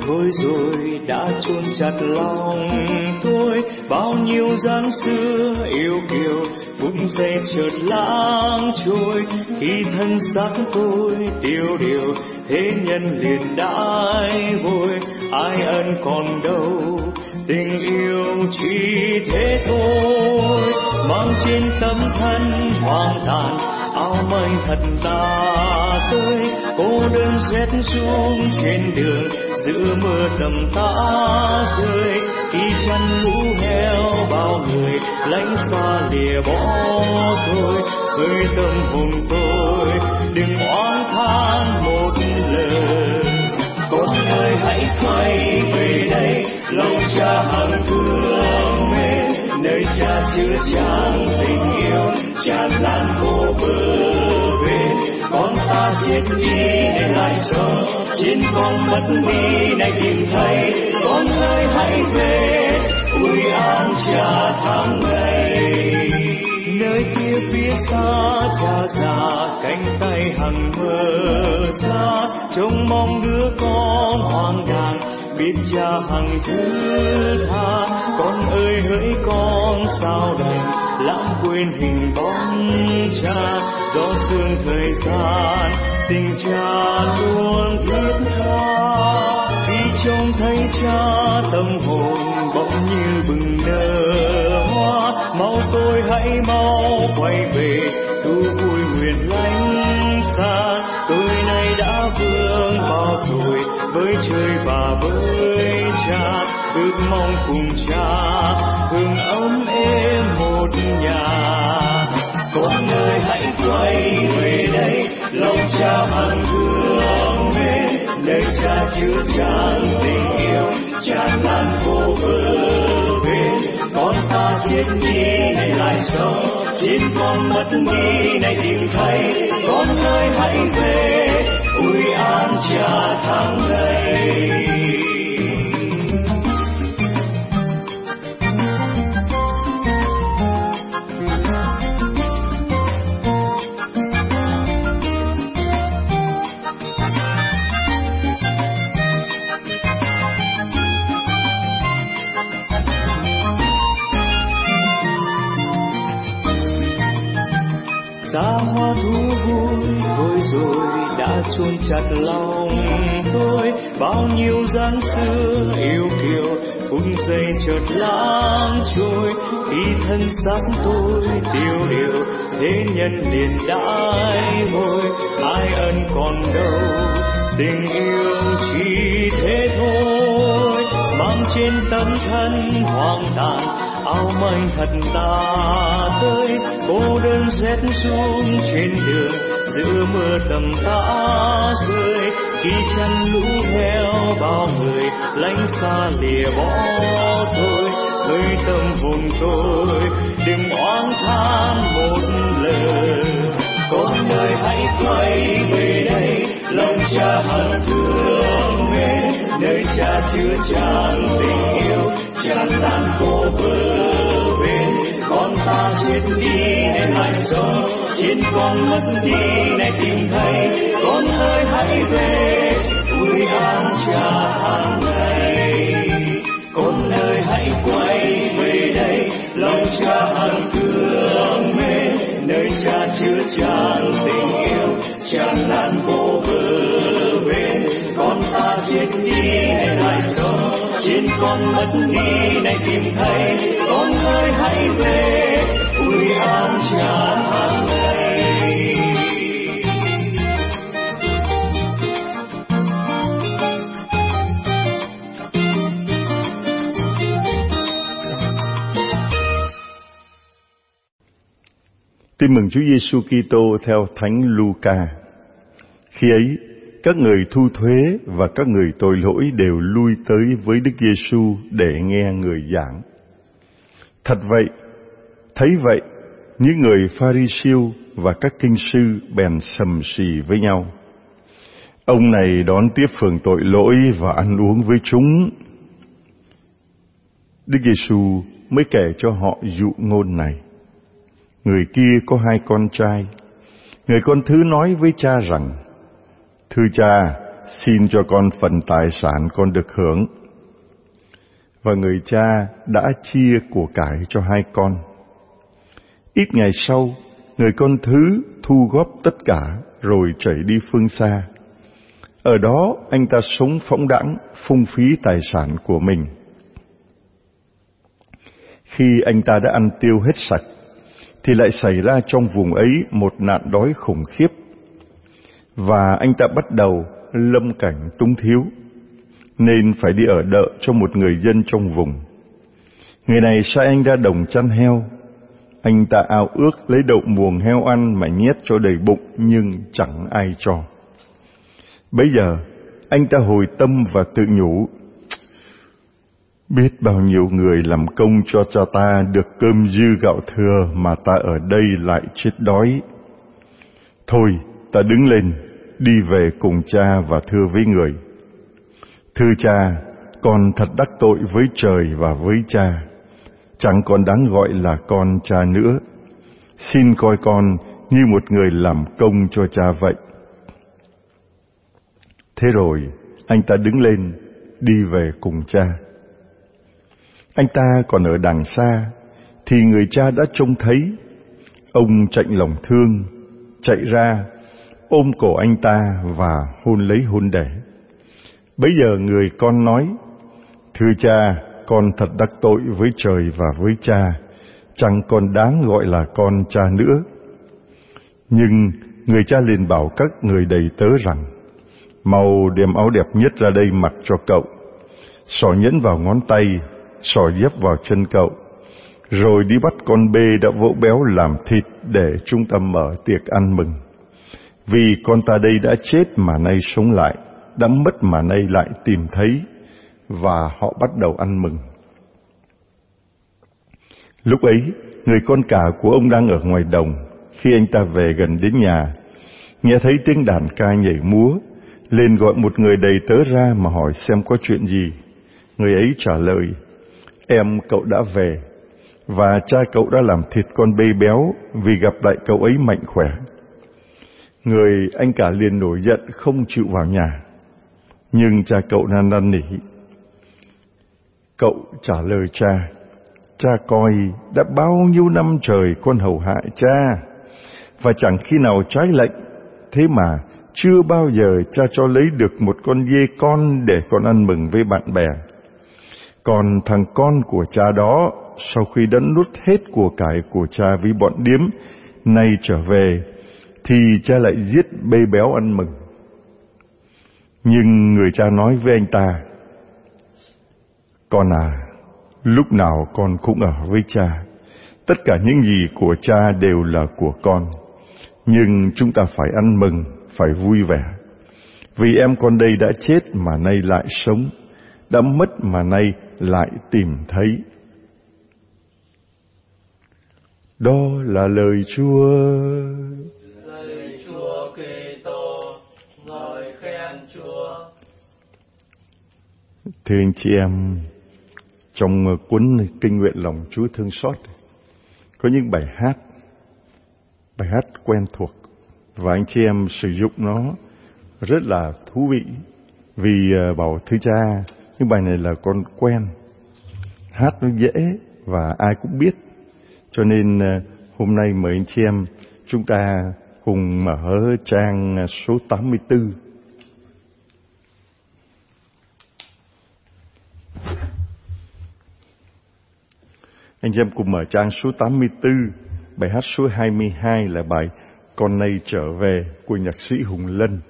thôi rồi đã chôn chặt lòng tôi. Bao nhiêu dáng xưa yêu kiều phút giây chợt lãng trôi, khi thân xác tôi tiêu điều thế nhân liền đãi vội. Ai ân còn đâu, tình yêu chỉ thế thôi. Mang trên tấm thân hoang tàn áo manh thật tà tơi, cô đơn rét run trên đường giữa mưa tầm tã rơi. Khi chăn lũ heo bao người lánh xa lìa bỏ tôi, khơi tâm hồn tôi đừng oán than một lời. Con ơi hãy quay về đây, lòng cha hằng thương mến, nơi cha chứa chan tình yêu tràn lan vô bờ bến. Con ta chết đi để lại sống, xin con mất đi này tìm thấy. Con ơi hãy về, ủi an cha tháng ngày. Nơi kia phía xa cha già, cánh tay hằng mơ xa, trông mong đứa con hoang đàng biết cha hằng thứ tha. Con ơi hỡi con sao đành lãng quên hình bóng cha, gió sương thời gian tình cha luôn thiết tha. Khi trông thấy cha tâm hồn bỗng như bừng nở hoa, mau tôi hãy mau quay về thu vui nguyện lánh xa. Tôi nay đã vương bao tuổi với trời và với cha, ước mong cùng cha hương ấm êm một nhà. Con ơi hãy quay về đây, lòng cha hằng thương mến, nơi cha chứa chan tình yêu tràn lan vô bờ bến. Con ta chết đi này lại sống, xin con mất đi này tìm thấy. Con ơi hãy về, ủi an cha tháng ngày. Xa hoa thú vui thôi rồi đã chôn chặt lòng tôi. Bao nhiêu dáng xưa yêu kiều phút giây chợt lãng trôi, khi thân xác tôi tiêu điều thế nhân liền đãi vội. Ai ân còn đâu, tình yêu chỉ thế thôi. Mang trên tấm thân hoang tàn áo manh thật tà tơi, cô đơn rét run trên đường giữa mưa tầm tã rơi. Khi chăn lũ heo bao người lánh xa lìa bỏ tôi, hơi tâm hồn tôi đừng oán than một lời. Con ơi hãy quay về đây, lòng cha hằng thương mến, nơi cha chứa chan tình yêu tràn lan vô bờ bến. Con ta chết đi để lại sống, xin con mất đi này tìm thấy. Con ơi hãy về, ủi an cha hàng ngày. Con ơi hãy quay về đây, lòng cha hằng thương mến, nơi cha chứa chan tình yêu tràn lan vô bờ bến. Con ta chết đi để lại sống, xin con mất đi này tìm thấy. Con ơi hãy về, ủi an cha hàng ngày. Tin mừng Chúa Giêsu Kitô theo Thánh Luca. Khi ấy, các người thu thuế và các người tội lỗi đều lui tới với Đức Giêsu để nghe người giảng. Thật vậy, thấy vậy, những người Pha-ri-siêu và các kinh sư bèn sầm sì với nhau. Ông này đón tiếp phường tội lỗi và ăn uống với chúng. Đức Giêsu mới kể cho họ dụ ngôn này. Người kia có 2 con trai. Người con thứ nói với cha rằng: Thưa cha, xin cho con phần tài sản con được hưởng. Và người cha đã chia của cải cho hai con. Ít ngày sau, người con thứ thu góp tất cả rồi chạy đi phương xa. Ở đó anh ta sống phóng đãng, phung phí tài sản của mình. Khi anh ta đã ăn tiêu hết sạch, thì lại xảy ra trong vùng ấy một nạn đói khủng khiếp. Và anh ta bắt đầu lâm cảnh túng thiếu, nên phải đi ở đợ cho một người dân trong vùng. Người này sai anh ra đồng chăn heo. Anh ta ao ước lấy đậu muồng heo ăn mà nhét cho đầy bụng, nhưng chẳng ai cho. Bấy giờ anh ta hồi tâm và tự nhủ: biết bao nhiêu người làm công cho ta được cơm dư gạo thừa, mà ta ở đây lại chết đói. Thôi, ta đứng lên, đi về cùng cha và thưa với người: thưa cha, con thật đắc tội với trời và với cha, chẳng còn đáng gọi là con cha nữa. Xin coi con như một người làm công cho cha vậy. Thế rồi anh ta đứng lên, đi về cùng cha. Anh ta còn ở đằng xa, thì người cha đã trông thấy. Ông chạnh lòng thương, chạy ra, ôm cổ anh ta và hôn lấy hôn đẻ. Bấy giờ người con nói: thưa cha, con thật đắc tội với trời và với cha, chẳng còn đáng gọi là con cha nữa. Nhưng người cha liền bảo các người đầy tớ rằng: mau đem áo đẹp nhất ra đây mặc cho cậu, xỏ nhẫn vào ngón tay, xỏ dép vào chân cậu, rồi đi bắt con bê đã vỗ béo làm thịt để chúng ta mở tiệc ăn mừng. Vì con ta đây đã chết mà nay sống lại, đã mất mà nay lại tìm thấy. Và họ bắt đầu ăn mừng. Lúc ấy, người con cả của ông đang ở ngoài đồng. Khi anh ta về gần đến nhà, nghe thấy tiếng đàn ca nhảy múa, lên gọi một người đầy tớ ra mà hỏi xem có chuyện gì. Người ấy trả lời: em cậu đã về, và cha cậu đã làm thịt con bê béo vì gặp lại cậu ấy mạnh khỏe. Người anh cả liền nổi giận không chịu vào nhà. Nhưng cha cậu năn nỉ. Cậu trả lời cha: cha coi đã bao nhiêu năm trời con hầu hạ cha, và chẳng khi nào trái lệnh, thế mà chưa bao giờ cha cho lấy được một con dê con để con ăn mừng với bạn bè. Còn thằng con của cha đó, sau khi đã nuốt hết của cải của cha với bọn điếm, nay trở về, thì cha lại giết bê béo ăn mừng. Nhưng người cha nói với anh ta: con à, lúc nào con cũng ở với cha. Tất cả những gì của cha đều là của con. Nhưng chúng ta phải ăn mừng, phải vui vẻ. Vì em con đây đã chết mà nay lại sống, đã mất mà nay lại tìm thấy. Đó là lời Chúa. Lời Chúa Kitô, ngợi khen Chúa. Thưa anh chị em, trong cuốn Kinh nguyện lòng Chúa thương xót có những bài hát quen thuộc, và anh chị em sử dụng nó rất là thú vị. Vì bảo thưa cha, những bài này là con quen, hát nó dễ và ai cũng biết. Cho nên hôm nay mời anh chị em chúng ta cùng mở trang số 84. Anh chị em cùng mở trang số 84, bài hát số 22 là bài Con nay trở về của nhạc sĩ Hùng Lân.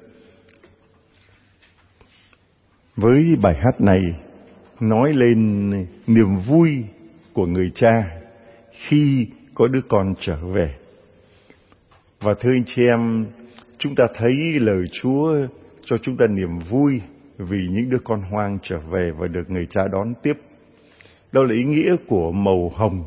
Với bài hát này nói lên niềm vui của người cha khi có đứa con trở về. Và thưa anh chị em, chúng ta thấy lời Chúa cho chúng ta niềm vui vì những đứa con hoang trở về và được người cha đón tiếp. Đó là ý nghĩa của màu hồng.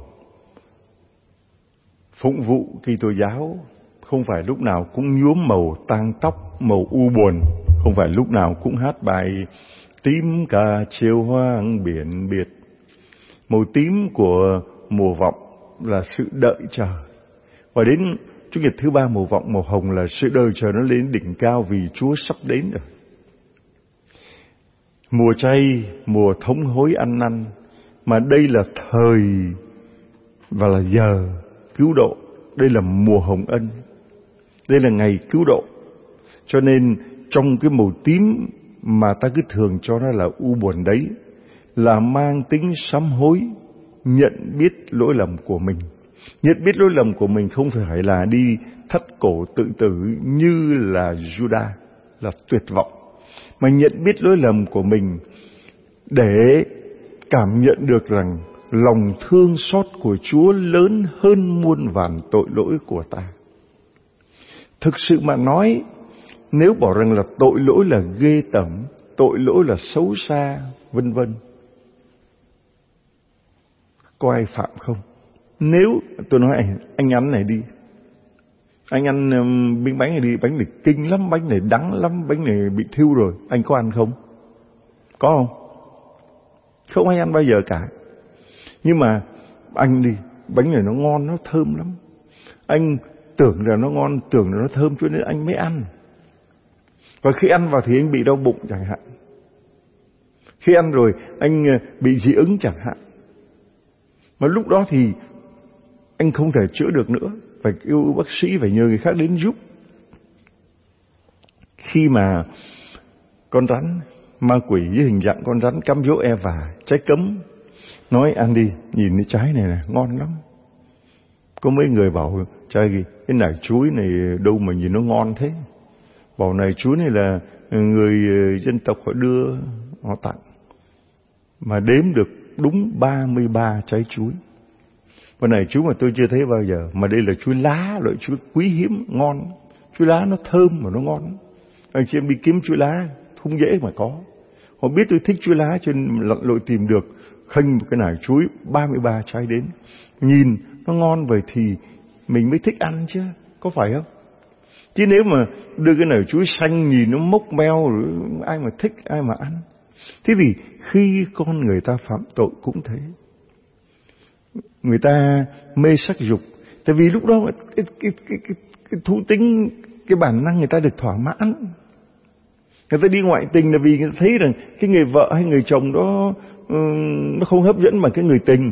Phụng vụ Kitô giáo không phải lúc nào cũng nhuốm màu tang tóc, màu u buồn, không phải lúc nào cũng hát bài tím cả chiều hoang biển biệt. Màu tím của mùa vọng là sự đợi chờ. Và đến Chủ nhật thứ ba mùa vọng màu hồng là sự đợi chờ nó lên đỉnh cao vì Chúa sắp đến rồi. Mùa chay, mùa thống hối ăn năn, mà đây là thời và là giờ cứu độ. Đây là mùa hồng ân, đây là ngày cứu độ. Cho nên trong cái màu tím mà ta cứ thường cho nó là u buồn đấy, là mang tính sám hối, nhận biết lỗi lầm của mình. Nhận biết lỗi lầm của mình không phải là đi thắt cổ tự tử như là Judas, là tuyệt vọng, mà nhận biết lỗi lầm của mình để cảm nhận được rằng lòng thương xót của Chúa lớn hơn muôn vàn tội lỗi của ta. Thực sự mà nói, nếu bảo rằng là tội lỗi là ghê tởm, tội lỗi là xấu xa, vân vân, có ai phạm không? Nếu tôi nói anh ăn này đi, anh ăn miếng bánh này đi, bánh này kinh lắm, bánh này đắng lắm, bánh này bị thiêu rồi, anh có ăn không? Có không? Không ai ăn bao giờ cả. Nhưng mà anh đi, bánh này nó ngon, nó thơm lắm, anh tưởng là nó ngon, tưởng là nó thơm, cho nên anh mới ăn. Và khi ăn vào thì anh bị đau bụng chẳng hạn. Khi ăn rồi anh bị dị ứng chẳng hạn. Mà lúc đó thì anh không thể chữa được nữa, phải kêu bác sĩ, phải nhờ người khác đến giúp. Khi mà con rắn, ma quỷ với hình dạng con rắn cám dỗ Eva, trái cấm, nói ăn đi, nhìn cái trái này ngon lắm. Có mấy người bảo trái cái nải chuối này đâu mà nhìn nó ngon thế. Bảo này chuối này là người dân tộc họ đưa, họ tặng. Mà đếm được đúng 33 trái chuối. Và này chuối mà tôi chưa thấy bao giờ. Mà đây là chuối lá, loại chuối quý hiếm, ngon. Chuối lá nó thơm mà nó ngon. Anh chị em đi kiếm chuối lá không dễ mà có. Họ biết tôi thích chuối lá cho nên lặn lội tìm được, khênh một cái nải chuối 33 trái đến. Nhìn nó ngon vậy thì mình mới thích ăn chứ, có phải không? Chứ nếu mà đưa cái nải chuối xanh nhìn nó mốc meo rồi ai mà thích, ai mà ăn. Thế thì khi con người ta phạm tội cũng thế. Người ta mê sắc dục, tại vì lúc đó cái thú tính, cái bản năng người ta được thỏa mãn. Người ta đi ngoại tình là vì người ta thấy rằng cái người vợ hay người chồng đó nó không hấp dẫn bằng cái người tình.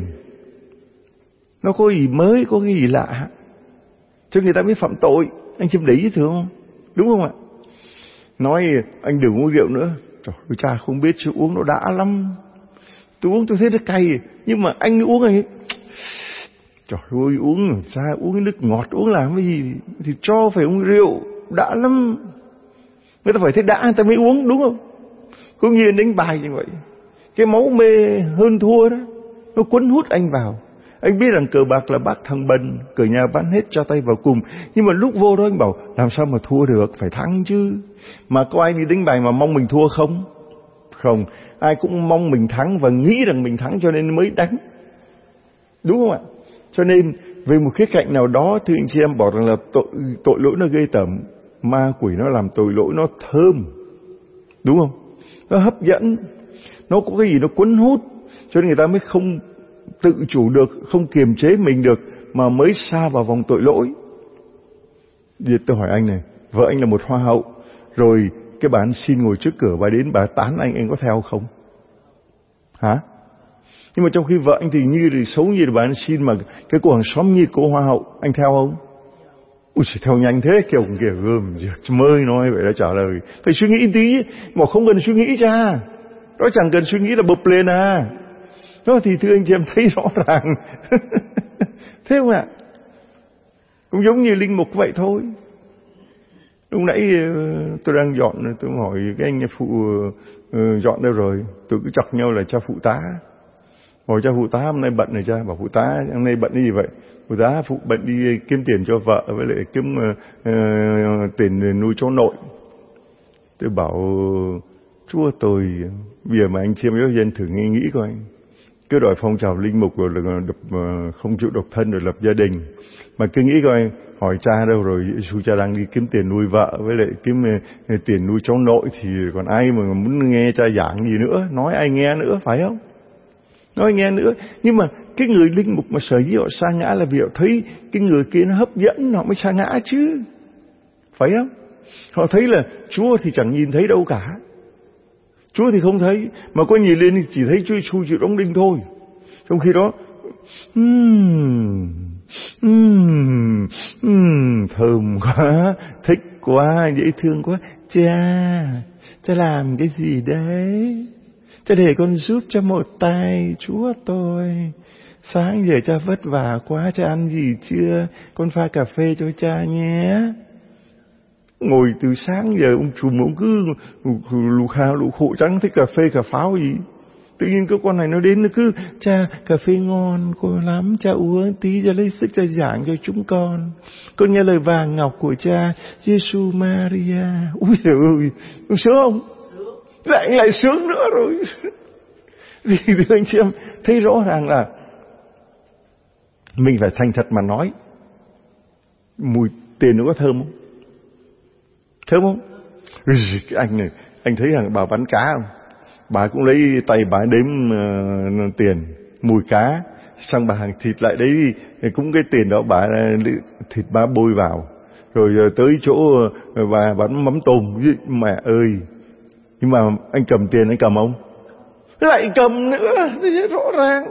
Nó có gì mới, có cái gì lạ, cho người ta mới phạm tội. Anh chim để ý thường không? Đúng không ạ? Nói anh đừng uống rượu nữa. Trời ơi, cha không biết chứ uống nó đã lắm. Tôi uống tôi thấy nó cay. Nhưng mà anh uống này, trời ơi, uống cha uống cái nước ngọt, uống làm cái gì thì cho phải uống rượu đã lắm. Người ta phải thấy đã người ta mới uống, đúng không? Cũng như đánh bài như vậy. Cái máu mê hơn thua đó, nó cuốn hút anh vào. Anh biết rằng cờ bạc là bác thằng bần, cờ nhà bán hết cho tay vào cùng. Nhưng mà lúc vô đó anh bảo làm sao mà thua được, phải thắng chứ. Mà có ai đi đánh bài mà mong mình thua không? Không, ai cũng mong mình thắng và nghĩ rằng mình thắng cho nên mới đánh. Đúng không ạ? Cho nên về một khía cạnh nào đó thì anh chị em bảo rằng là tội lỗi nó ghê tởm, ma quỷ nó làm tội lỗi nó thơm. Đúng không? Nó hấp dẫn, nó có cái gì nó cuốn hút, cho nên người ta mới không tự chủ được, không kiềm chế mình được mà mới sa vào vòng tội lỗi. Vậy tôi hỏi anh này, vợ anh là một hoa hậu, rồi cái bà ăn xin ngồi trước cửa, bà đến bà tán anh có theo không? Hả? Nhưng mà trong khi vợ anh thì như thì xấu như là bà ăn xin, mà cái cô hàng xóm như cô hoa hậu, anh theo không? Ui, theo nhanh thế, kiểu kìa gơm mới nói vậy đã trả lời. Phải suy nghĩ tí, mà không cần suy nghĩ cha. Đó chẳng cần suy nghĩ là bụp lên à. Đó thì thưa anh chị em thấy rõ ràng. Thế không ạ? Cũng giống như linh mục vậy thôi. Lúc nãy tôi đang dọn, tôi hỏi cái anh phụ dọn đâu rồi. Tôi cứ chọc nhau là cha phụ tá. Hỏi cha phụ tá hôm nay bận rồi cha. Bảo phụ tá hôm nay bận cái gì vậy? Phụ tá phụ bận đi kiếm tiền cho vợ với lại kiếm tiền nuôi cháu nội. Tôi bảo Chúa tôi, bây giờ mà anh chị em giáo dân thử nghĩ coi. Cứ đòi phong trào linh mục rồi là không chịu độc thân rồi lập gia đình. Mà cứ nghĩ coi, hỏi cha đâu rồi, Giê-xu cha đang đi kiếm tiền nuôi vợ với lại kiếm tiền nuôi cháu nội thì còn ai mà muốn nghe cha giảng gì nữa, nói ai nghe nữa, phải không? Nói nghe nữa. Nhưng mà cái người linh mục mà sở dĩ họ sa ngã là vì họ thấy cái người kia nó hấp dẫn, họ mới sa ngã chứ. Phải không? Họ thấy là Chúa thì chẳng nhìn thấy đâu cả. Chúa thì không thấy, mà có nhìn lên thì chỉ thấy Chúa Giêsu chịu đóng đinh thôi. Trong khi đó thơm quá, thích quá, dễ thương quá. Cha làm cái gì đấy? Cha để con giúp cho một tay Chúa tôi. Sáng giờ cha vất vả quá, cha ăn gì chưa? Con pha cà phê cho cha nhé. Ngồi từ sáng giờ ông trùm ông cứ lù khổ chẳng thích cà phê cà pháo gì. Tự nhiên cái con này nó đến nó cứ: cha, cà phê ngon cô lắm, cha uống tí cho lấy sức cha giảng cho chúng con. Con nghe lời vàng ngọc của cha Giêsu Maria. Ui trời ơi, sướng không? Lại sướng nữa rồi. Vì thưa anh chị em, thấy rõ ràng là mình phải thành thật mà nói. Mùi tiền nó có thơm không? Thơm không? Anh này, anh thấy rằng bà bán cá không? Bà cũng lấy tay bà đếm tiền, mùi cá, xong bà hàng thịt lại đấy, cũng cái tiền đó bà thịt bà bôi vào, rồi tới chỗ bà bán mắm tôm. Mẹ ơi, nhưng mà anh cầm tiền, anh cầm không? Lại cầm nữa, thấy rõ ràng.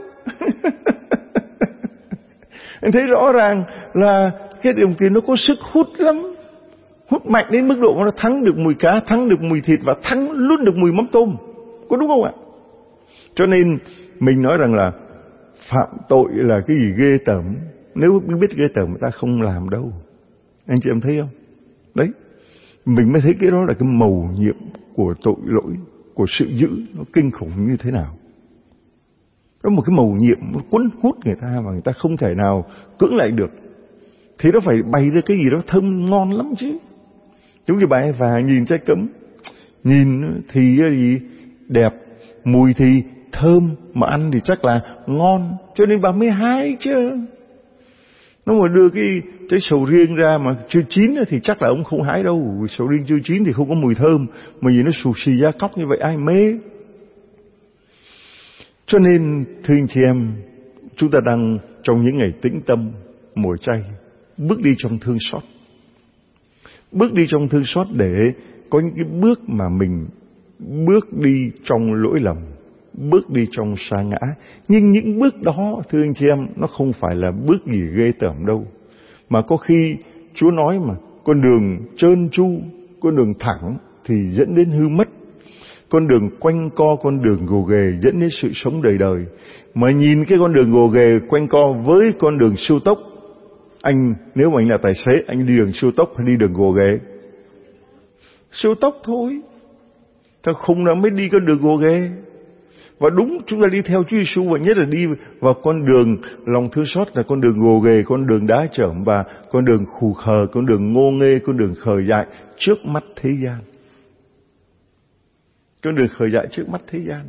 Anh thấy rõ ràng là cái đồng tiền nó có sức hút lắm, hút mạnh đến mức độ nó thắng được mùi cá, thắng được mùi thịt và thắng luôn được mùi mắm tôm. Có đúng không ạ? Cho nên mình nói rằng là phạm tội là cái gì ghê tởm. Nếu biết ghê tởm người ta không làm đâu. Anh chị em thấy không? Đấy, mình mới thấy cái đó là cái mầu nhiệm của tội lỗi, của sự dữ nó kinh khủng như thế nào. Đó một cái mầu nhiệm nó cuốn hút người ta mà người ta không thể nào cưỡng lại được. Thì nó phải bày ra cái gì đó thơm ngon lắm chứ. Giống như bà Eva nhìn trái cấm, nhìn thì gì đẹp, mùi thì thơm, mà ăn thì chắc là ngon, cho nên bà mới hái chứ. Nó mà đưa cái trái sầu riêng ra mà chưa chín thì chắc là ông không hái đâu. Sầu riêng chưa chín thì không có mùi thơm, mà vì nó xù xì da cóc như vậy ai mê. Cho nên thưa anh chị em, chúng ta đang trong những ngày tĩnh tâm mùa chay, bước đi trong thương xót. Bước đi trong thương xót để có những cái bước mà mình bước đi trong lỗi lầm, bước đi trong sa ngã. Nhưng những bước đó thưa anh chị em, nó không phải là bước gì ghê tởm đâu. Mà có khi Chúa nói mà, con đường trơn tru, con đường thẳng thì dẫn đến hư mất. Con đường quanh co, con đường gồ ghề dẫn đến sự sống đời đời. Mà nhìn cái con đường gồ ghề quanh co với con đường siêu tốc, nếu mà anh là tài xế, anh đi đường siêu tốc hay đi đường gồ ghề? Siêu tốc thôi. Ta không là mới đi con đường gồ ghề. Và đúng, chúng ta đi theo Chúa Giêsu, và nhất là đi vào con đường lòng thương xót là con đường gồ ghề, con đường đá chởm và con đường khù khờ, con đường ngô nghê, con đường khờ dại trước mắt thế gian. Con đường khờ dại trước mắt thế gian.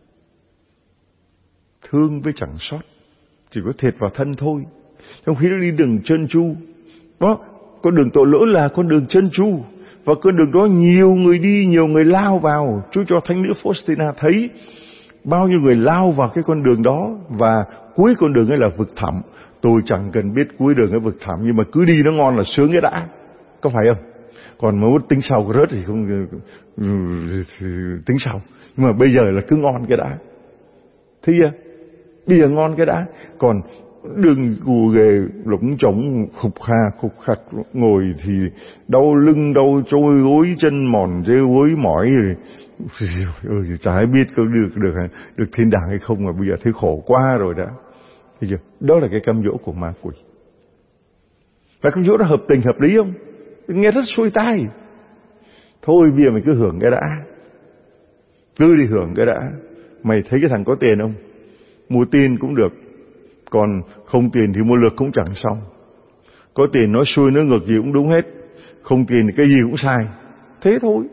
Thương với chẳng xót, chỉ có thiệt vào thân thôi. Trong khi nó đi đường trơn tru. Đó, con đường tội lỗi là con đường trơn tru. Và con đường đó nhiều người đi, nhiều người lao vào. Chúa cho thánh nữ Faustina thấy bao nhiêu người lao vào cái con đường đó. Và cuối con đường ấy là vực thẳm. Tôi chẳng cần biết cuối đường ấy vực thẳm, nhưng mà cứ đi nó ngon là sướng cái đã. Có phải không? Còn mà tính sau có rớt thì không tính sau. Nhưng mà bây giờ là cứ ngon cái đã. Thấy chưa? Bây giờ ngon cái đã. Còn đường gù ghề lũng trống khục khạc ngồi thì đau lưng, đau trôi gối, chân mòn rêu gối mỏi rồi. Chả ai biết có được thiên đàng hay không, mà bây giờ thấy khổ quá rồi đã. Thấy chưa? Đó là cái cám dỗ của ma quỷ. Và cám dỗ đó hợp tình hợp lý không? Nghe rất xuôi tai. Thôi bây giờ mày cứ hưởng cái đã. Cứ đi hưởng cái đã. Mày thấy cái thằng có tiền không? Mua tiền cũng được. Còn không tiền thì mua lược cũng chẳng xong. Có tiền nói xuôi nói ngược gì cũng đúng hết. Không tiền thì cái gì cũng sai. Thế thôi.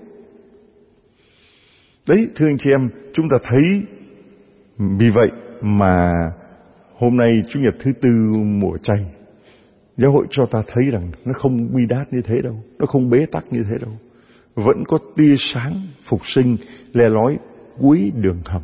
Đấy, thưa anh chị em, chúng ta thấy vì vậy mà hôm nay Chủ nhật thứ tư mùa chay, giáo hội cho ta thấy rằng nó không bi đát như thế đâu, nó không bế tắc như thế đâu. Vẫn có tia sáng phục sinh le lói cuối đường hầm.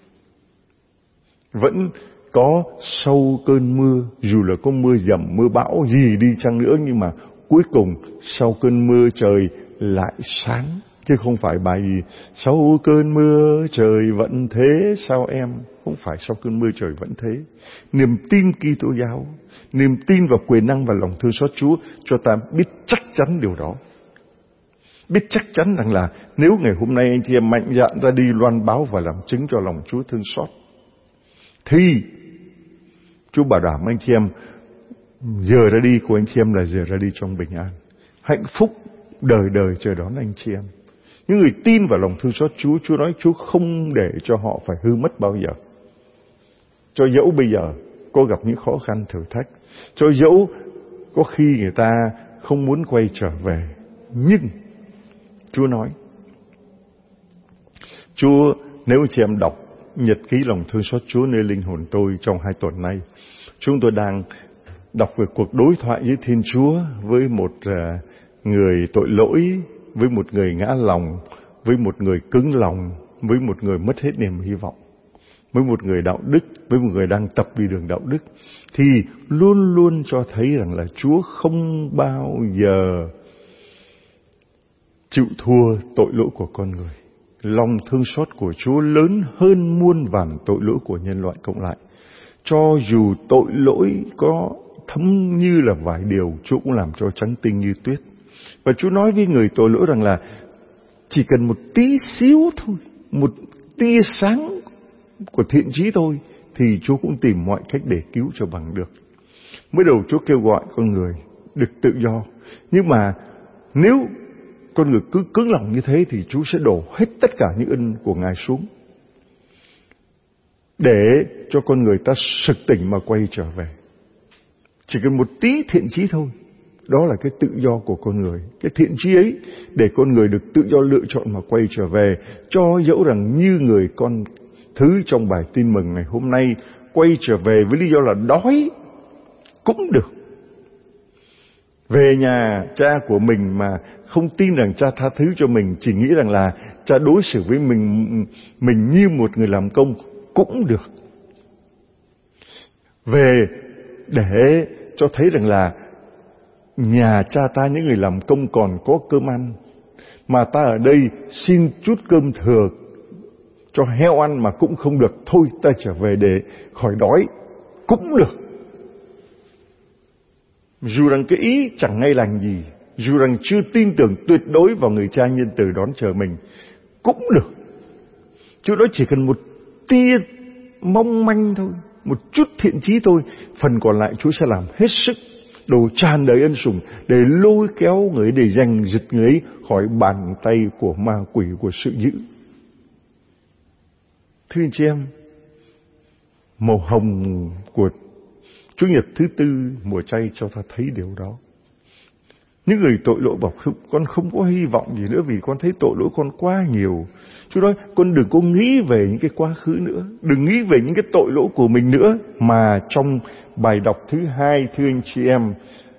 Vẫn có sau cơn mưa, dù là có mưa dầm, mưa bão gì đi chăng nữa, nhưng mà cuối cùng sau cơn mưa trời lại sáng Chứ không phải bài sau cơn mưa trời vẫn thế sao em. Không phải sau cơn mưa trời vẫn thế. Niềm tin Kitô giáo, niềm tin vào quyền năng và lòng thương xót Chúa cho ta biết chắc chắn điều đó. Biết chắc chắn rằng là nếu ngày hôm nay anh chị em mạnh dạn ra đi loan báo và làm chứng cho lòng Chúa thương xót, thì Chúa bảo đảm anh chị em giờ ra đi của anh chị em là giờ ra đi trong bình an. Hạnh phúc đời đời chờ đón anh chị em. Những người tin vào lòng thương xót Chúa, Chúa nói Chúa không để cho họ phải hư mất bao giờ. Cho dẫu bây giờ có gặp những khó khăn thử thách, cho dẫu có khi người ta không muốn quay trở về, nhưng Chúa nói, Chúa, nếu chị em đọc nhật ký lòng thương xót Chúa nơi linh hồn tôi trong 2 tuần nay, chúng tôi đang đọc về cuộc đối thoại với Thiên Chúa, với một người tội lỗi, với một người ngã lòng, với một người cứng lòng, với một người mất hết niềm hy vọng, với một người đạo đức, với một người đang tập đi đường đạo đức, thì luôn luôn cho thấy rằng là Chúa không bao giờ chịu thua tội lỗi của con người. Lòng thương xót của Chúa lớn hơn muôn vàn tội lỗi của nhân loại cộng lại. Cho dù tội lỗi có thấm như là vải điều, Chúa cũng làm cho trắng tinh như tuyết. Và Chúa nói với người tội lỗi rằng là chỉ cần một tí xíu thôi, một tia sáng của thiện chí thôi, thì Chúa cũng tìm mọi cách để cứu cho bằng được. Mới đầu Chúa kêu gọi con người được tự do, nhưng mà nếu con người cứ cứng lòng như thế thì Chúa sẽ đổ hết tất cả những ân của Ngài xuống, để cho con người ta sực tỉnh mà quay trở về. Chỉ cần một tí thiện chí thôi, đó là cái tự do của con người. Cái thiện chí ấy để con người được tự do lựa chọn mà quay trở về, cho dẫu rằng như người con thứ trong bài tin mừng ngày hôm nay quay trở về với lý do là đói cũng được. Về nhà cha của mình mà không tin rằng cha tha thứ cho mình, chỉ nghĩ rằng là cha đối xử với mình như một người làm công cũng được. Về để cho thấy rằng là nhà cha ta, những người làm công còn có cơm ăn, mà ta ở đây xin chút cơm thừa cho heo ăn mà cũng không được, thôi ta trở về để khỏi đói cũng được. Dù rằng cái ý chẳng ngay lành gì, dù rằng chưa tin tưởng tuyệt đối vào người cha nhân từ đón chờ mình, cũng được. Chúa nói chỉ cần một tia mong manh thôi, một chút thiện chí thôi, phần còn lại Chúa sẽ làm hết sức, đổ tràn đầy ân sủng để lôi kéo người, để giành giật người ấy khỏi bàn tay của ma quỷ, của sự dữ. Thưa anh chị em, màu hồng của Chủ nhật thứ tư mùa chay cho ta thấy điều đó. Những người tội lỗi bảo con không có hy vọng gì nữa vì con thấy tội lỗi con quá nhiều. Chúa nói con đừng có nghĩ về những cái quá khứ nữa, đừng nghĩ về những cái tội lỗi của mình nữa, mà trong bài đọc thứ 2, thưa anh chị em,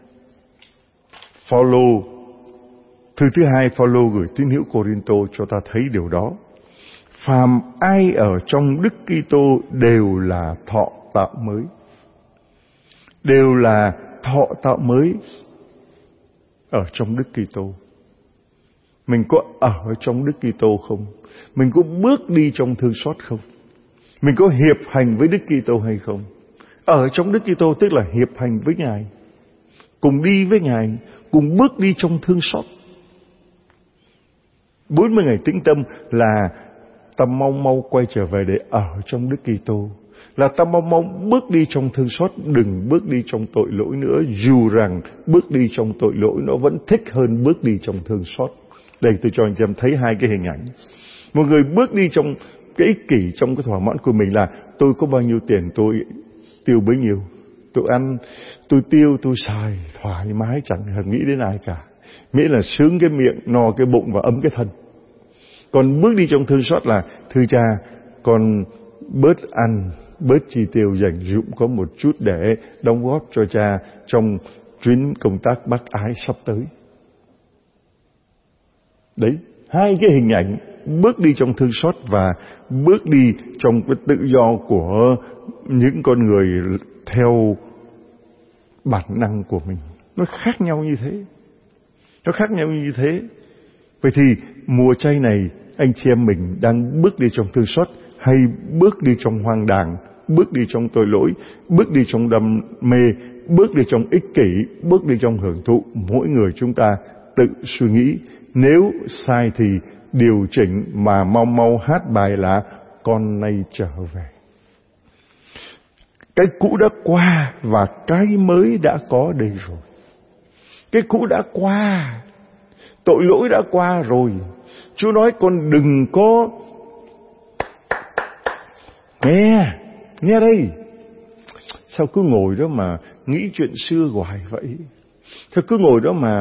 thư thứ 2 Phaolô gửi tín hữu Cô-rin-tô cho ta thấy điều đó. Phàm ai ở trong Đức Kitô đều là thọ tạo mới. Đều là thọ tạo mới ở trong Đức Kitô. Mình có ở trong Đức Kitô không? Mình có bước đi trong thương xót không? Mình có hiệp hành với Đức Kitô hay không? Ở trong Đức Kitô tức là hiệp hành với Ngài, cùng đi với Ngài, cùng bước đi trong thương xót. 40 ngày tĩnh tâm là ta mau quay trở về để ở trong Đức Kitô, là ta mau bước đi trong thương xót, đừng bước đi trong tội lỗi nữa, dù rằng bước đi trong tội lỗi nó vẫn thích hơn bước đi trong thương xót. Đây tôi cho anh chị em thấy hai cái hình ảnh. Một người bước đi trong cái ích kỷ, trong cái thỏa mãn của mình là tôi có bao nhiêu tiền tôi tiêu bấy nhiêu, tôi ăn, tôi tiêu, tôi xài thoải mái, chẳng hề nghĩ đến ai cả, miễn là sướng cái miệng, no cái bụng và ấm cái thân. Còn bước đi trong thương xót là thưa cha, con bớt ăn, bớt chi tiêu, dành dụm có một chút để đóng góp cho cha trong chuyến công tác Bắc Ái sắp tới. Đấy, hai cái hình ảnh bước đi trong thương xót và bước đi trong cái tự do của những con người theo bản năng của mình. Nó khác nhau như thế. Nó khác nhau như thế. Vậy thì mùa chay này anh chị em mình đang bước đi trong thương xót hay bước đi trong hoang đàng, bước đi trong tội lỗi, bước đi trong đam mê, bước đi trong ích kỷ, bước đi trong hưởng thụ? Mỗi người chúng ta tự suy nghĩ. Nếu sai thì điều chỉnh, mà mau mau hát bài là con nay trở về. Cái cũ đã qua và cái mới đã có đây rồi. Cái cũ đã qua, tội lỗi đã qua rồi. Chúa nói con đừng có nghe đây. Sao cứ ngồi đó mà nghĩ chuyện xưa hoài vậy? Sao cứ ngồi đó mà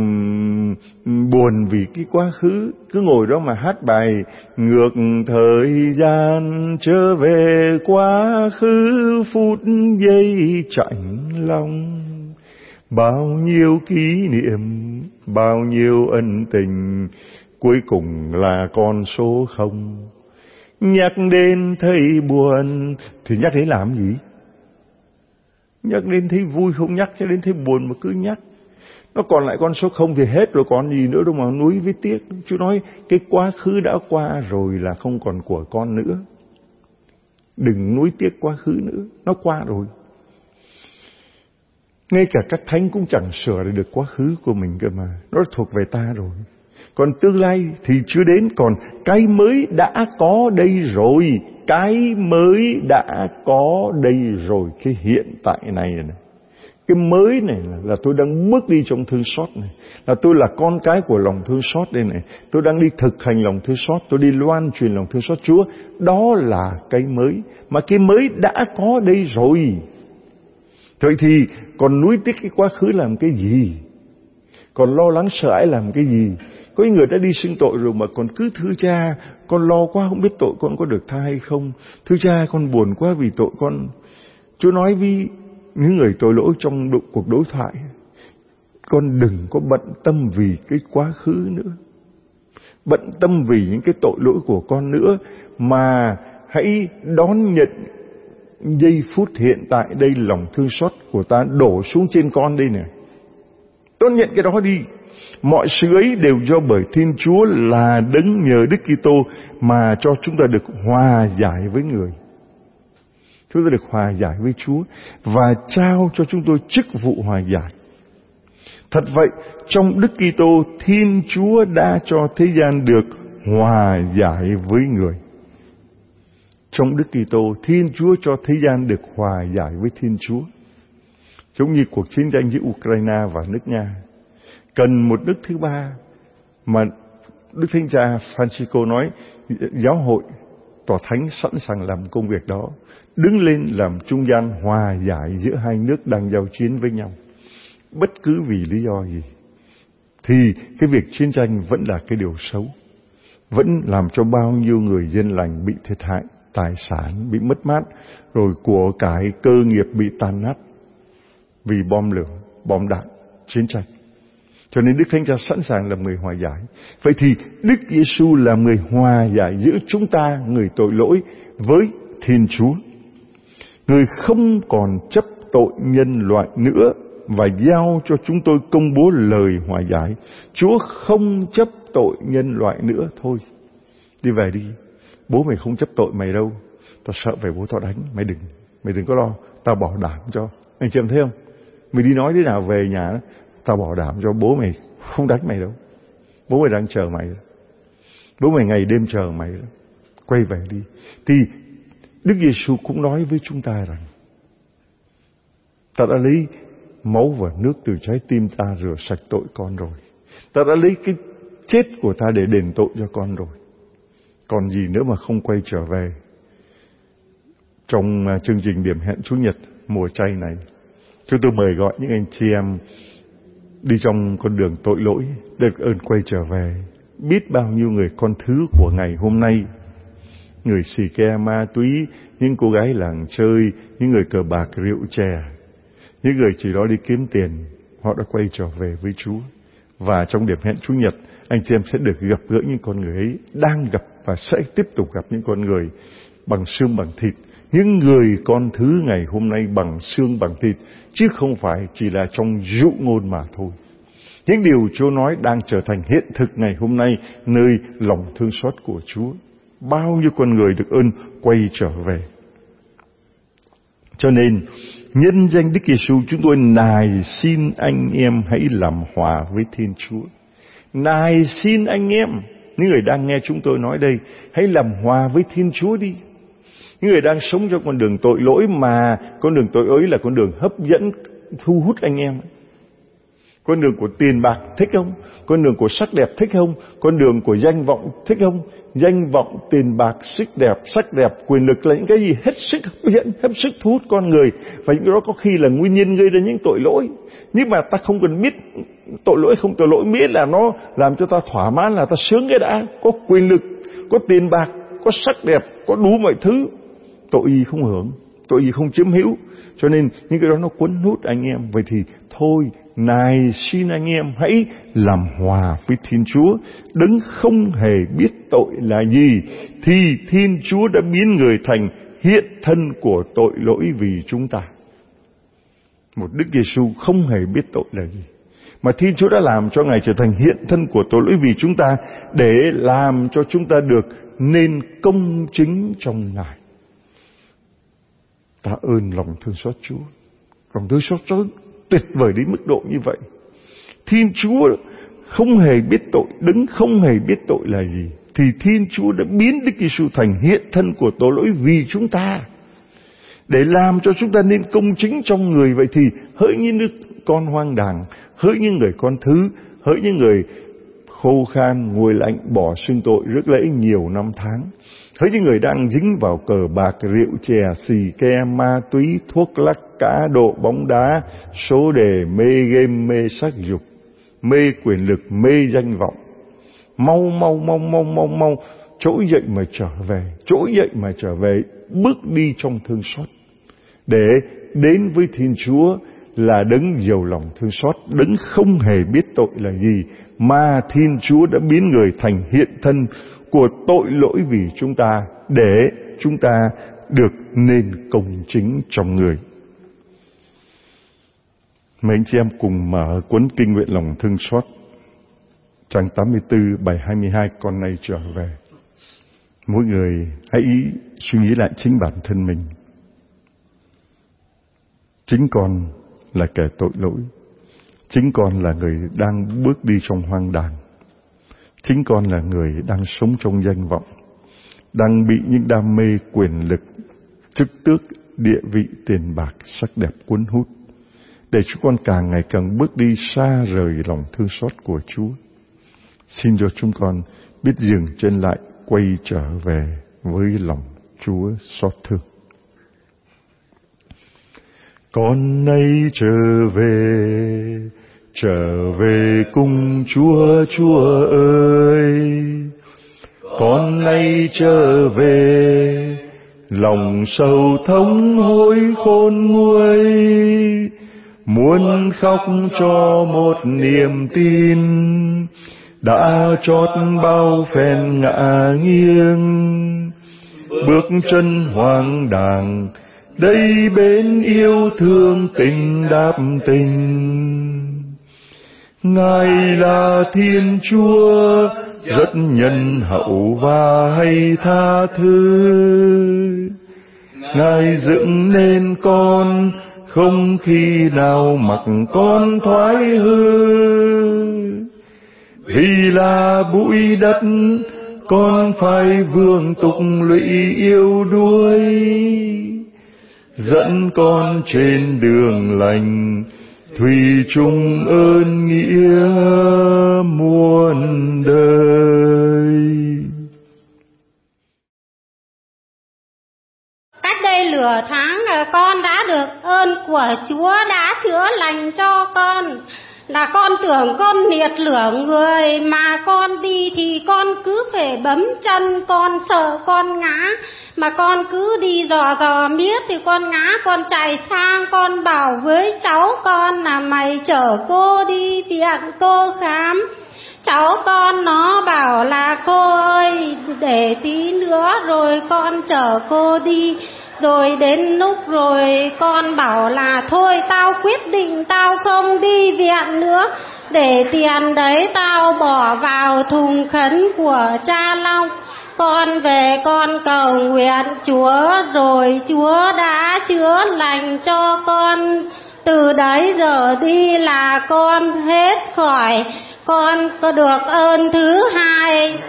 buồn vì cái quá khứ? Cứ ngồi đó mà hát bài ngược thời gian trở về quá khứ, phút giây chạnh lòng. Bao nhiêu kỷ niệm, bao nhiêu ân tình, cuối cùng là con số không. Nhắc đến thấy buồn thì nhắc đến làm gì? Nhắc đến thấy vui không nhắc, nhắc đến thấy buồn mà cứ nhắc. Nó còn lại con số không thì hết rồi, còn gì nữa đâu mà nuối với tiếc. Chúa nói cái quá khứ đã qua rồi là không còn của con nữa. Đừng nuối tiếc quá khứ nữa, nó qua rồi. Ngay cả các thánh cũng chẳng sửa được quá khứ của mình cơ mà, nó thuộc về ta rồi. Còn tương lai thì chưa đến, còn cái mới đã có đây rồi. Cái mới đã có đây rồi. Cái hiện tại này, cái mới này là tôi đang bước đi trong thương xót này, là tôi là con cái của lòng thương xót đây này. Tôi đang đi thực hành lòng thương xót, tôi đi loan truyền lòng thương xót Chúa. Đó là cái mới, mà cái mới đã có đây rồi. Vậy thì còn nuối tiếc cái quá khứ làm cái gì? Còn lo lắng sợ hãi làm cái gì? Có những người đã đi xưng tội rồi mà còn cứ thưa cha, con lo quá không biết tội con có được tha hay không. Thưa cha, con buồn quá vì tội con. Chúa nói với những người tội lỗi trong cuộc đối thoại, con đừng có bận tâm vì cái quá khứ nữa, bận tâm vì những cái tội lỗi của con nữa, mà hãy đón nhận giây phút hiện tại đây. Lòng thương xót của ta đổ xuống trên con đây nè. Đón nhận cái đó đi. Mọi sự ấy đều do bởi Thiên Chúa là đấng nhờ Đức Kitô mà cho chúng ta được hòa giải với người. Chúng ta được hòa giải với Chúa và trao cho chúng tôi chức vụ hòa giải. Thật vậy, trong Đức Kitô, Thiên Chúa đã cho thế gian được hòa giải với người. Trong Đức Kitô, Thiên Chúa cho thế gian được hòa giải với Thiên Chúa. Giống như cuộc chiến tranh giữa Ukraine và nước Nga, cần một nước thứ ba, mà Đức Thánh Cha Francisco nói giáo hội tòa thánh sẵn sàng làm công việc đó, đứng lên làm trung gian hòa giải giữa hai nước đang giao chiến với nhau. Bất cứ vì lý do gì thì cái việc chiến tranh vẫn là cái điều xấu, vẫn làm cho bao nhiêu người dân lành bị thiệt hại, tài sản bị mất mát, rồi của cải cơ nghiệp bị tan nát vì bom lửa, bom đạn, chiến tranh. Cho nên Đức Thánh Cha sẵn sàng làm người hòa giải. Vậy thì Đức Giêsu là người hòa giải giữa chúng ta, người tội lỗi, với Thiên Chúa. Người không còn chấp tội nhân loại nữa và giao cho chúng tôi công bố lời hòa giải. Chúa không chấp tội nhân loại nữa. Thôi, đi về đi. Bố mày không chấp tội mày đâu. Tao sợ về bố tao đánh. Mày đừng có lo. Tao bảo đảm cho. Anh chị em thấy không? Mày đi nói thế nào về nhà đó, tao bảo đảm cho bố mày không đánh mày đâu. Bố mày đang chờ mày đó. Bố mày ngày đêm chờ mày đó. Quay về đi. Thì Đức Giêsu cũng nói với chúng ta rằng ta đã lấy máu và nước từ trái tim ta rửa sạch tội con rồi. Ta đã lấy cái chết của ta để đền tội cho con rồi. Còn gì nữa mà không quay trở về. Trong chương trình điểm hẹn Chủ nhật mùa chay này, chúng tôi mời gọi những anh chị em đi trong con đường tội lỗi được ơn quay trở về. Biết bao nhiêu người con thứ của ngày hôm nay, người xì ke ma túy, những cô gái làng chơi, những người cờ bạc rượu chè, những người chỉ đó đi kiếm tiền, họ đã quay trở về với Chúa. Và trong điểm hẹn Chủ nhật, anh chị em sẽ được gặp gỡ những con người ấy, đang gặp và sẽ tiếp tục gặp những con người bằng xương bằng thịt, những người con thứ ngày hôm nay bằng xương bằng thịt, chứ không phải chỉ là trong dụ ngôn mà thôi. Những điều Chúa nói đang trở thành hiện thực ngày hôm nay nơi lòng thương xót của Chúa. Bao nhiêu con người được ơn quay trở về. Cho nên, nhân danh Đức Giêsu chúng tôi nài xin anh em hãy làm hòa với Thiên Chúa. Nài xin anh em, những người đang nghe chúng tôi nói đây, hãy làm hòa với Thiên Chúa đi. Những người đang sống trong con đường tội lỗi mà con đường tội lỗi là con đường hấp dẫn, thu hút anh em. Con đường của tiền bạc thích không? Con đường của sắc đẹp thích không? Con đường của danh vọng thích không? Danh vọng, tiền bạc, sắc đẹp, quyền lực là những cái gì hết sức hấp dẫn, hết sức thu hút con người. Và những cái đó có khi là nguyên nhân gây ra những tội lỗi. Nhưng mà ta không cần biết tội lỗi không tội lỗi, miễn là nó làm cho ta thỏa mãn, là ta sướng cái đã. Có quyền lực, có tiền bạc, có sắc đẹp, có đủ mọi thứ. Tội gì không hưởng, tội gì không chiếm hữu. Cho nên những cái đó nó cuốn hút anh em. Vậy thì thôi, nài xin anh em hãy làm hòa với Thiên Chúa. Đấng không hề biết tội là gì, thì Thiên Chúa đã biến người thành hiện thân của tội lỗi vì chúng ta. Một Đức Giêsu không hề biết tội là gì, mà Thiên Chúa đã làm cho Ngài trở thành hiện thân của tội lỗi vì chúng ta, để làm cho chúng ta được nên công chính trong Ngài. Ta ơn lòng thương xót Chúa. Lòng thương xót Chúa tuyệt vời đến mức độ như vậy. Thiên Chúa không hề biết tội, Đấng không hề biết tội là gì, thì Thiên Chúa đã biến Đức Giêsu thành hiện thân của tội lỗi vì chúng ta, để làm cho chúng ta nên công chính trong người. Vậy thì hỡi những đứa con hoang đàng, hỡi những người con thứ, hỡi những người khô khan, nguội lạnh, bỏ xưng tội rước lễ nhiều năm tháng, hỡi những người đang dính vào cờ bạc, rượu chè, xì ke, ma túy, thuốc lắc, cá độ, bóng đá, số đề, mê game, mê sắc dục, mê quyền lực, mê danh vọng, mau trỗi dậy mà trở về, trỗi dậy mà trở về, bước đi trong thương xót, để đến với Thiên Chúa là Đấng giàu lòng thương xót, Đấng không hề biết tội là gì, mà Thiên Chúa đã biến người thành hiện thân của tội lỗi vì chúng ta, để chúng ta được nên công chính trong người. Mấy anh chị em cùng mở cuốn Kinh Nguyện Lòng Thương Xót, trang 84, bài 22, con nay trở về. Mỗi người hãy suy nghĩ lại chính bản thân mình. Chính con là kẻ tội lỗi. Chính con là người đang bước đi trong hoang đàng. Chính con là người đang sống trong danh vọng, đang bị những đam mê quyền lực, chức tước, địa vị, tiền bạc, sắc đẹp cuốn hút, để chúng con càng ngày càng bước đi xa rời lòng thương xót của Chúa. Xin cho chúng con biết dừng chân lại, quay trở về với lòng Chúa xót thương. Con nay trở về cùng Chúa, Chúa ơi. Con nay trở về, lòng sầu thống hối khôn nguôi, muốn khóc cho một niềm tin đã chót bao phen ngã nghiêng. Bước chân hoang đàng, đây bên yêu thương tình đáp tình. Ngài là Thiên Chúa, rất nhân hậu và hay tha thứ. Ngài dựng nên con, không khi nào mặc con thoái hư. Vì là bụi đất, con phải vương tục lụy yêu đuối. Dẫn con trên đường lành, thủy chung ơn nghĩa muôn đời. Cách đây nửa tháng con đã được ơn của Chúa đã chữa lành cho con. Là con tưởng con liệt lửa người, mà con đi thì con cứ phải bấm chân, con sợ con ngã. Mà con cứ đi dò miết thì con ngã, con chạy sang con bảo với cháu con là mày chở cô đi viện cô khám. Cháu con nó bảo là cô ơi để tí nữa rồi con chở cô đi. Rồi đến lúc rồi con bảo là thôi tao quyết định tao không đi viện nữa. Để tiền đấy tao bỏ vào thùng khấn của cha Long. Con về con cầu nguyện Chúa, rồi Chúa đã chữa lành cho con. Từ đấy giờ đi là con hết khỏi, con có được ơn thứ hai.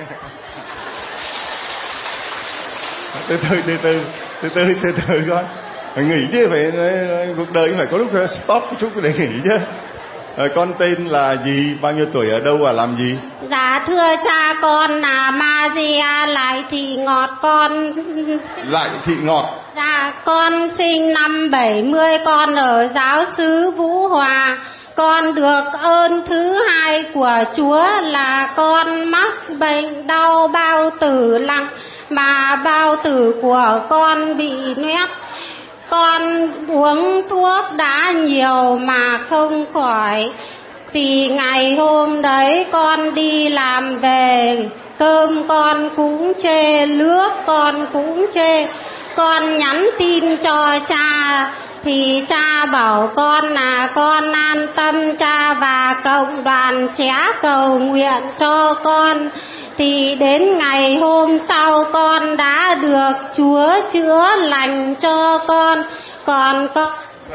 Từ từ con. Phải nghỉ chứ, phải cuộc đời phải có lúc stop một chút để nghỉ chứ. Con tên là gì, bao nhiêu tuổi, ở đâu và làm gì? Dạ thưa cha, con là Maria Lại Thị Ngọt. Con Lại Thị Ngọt. Dạ con sinh năm 70, con ở giáo xứ Vũ Hòa. Con được ơn thứ hai của Chúa là con mắc bệnh đau bao tử nặng, mà bao tử của con bị loét. Con uống thuốc đã nhiều mà không khỏi. Thì ngày hôm đấy con đi làm về, cơm con cũng chê, nước con cũng chê. Con nhắn tin cho cha, thì cha bảo con là con an tâm, cha và cộng đoàn sẽ cầu nguyện cho con. Thì đến ngày hôm sau con đã được Chúa chữa lành cho con. Còn con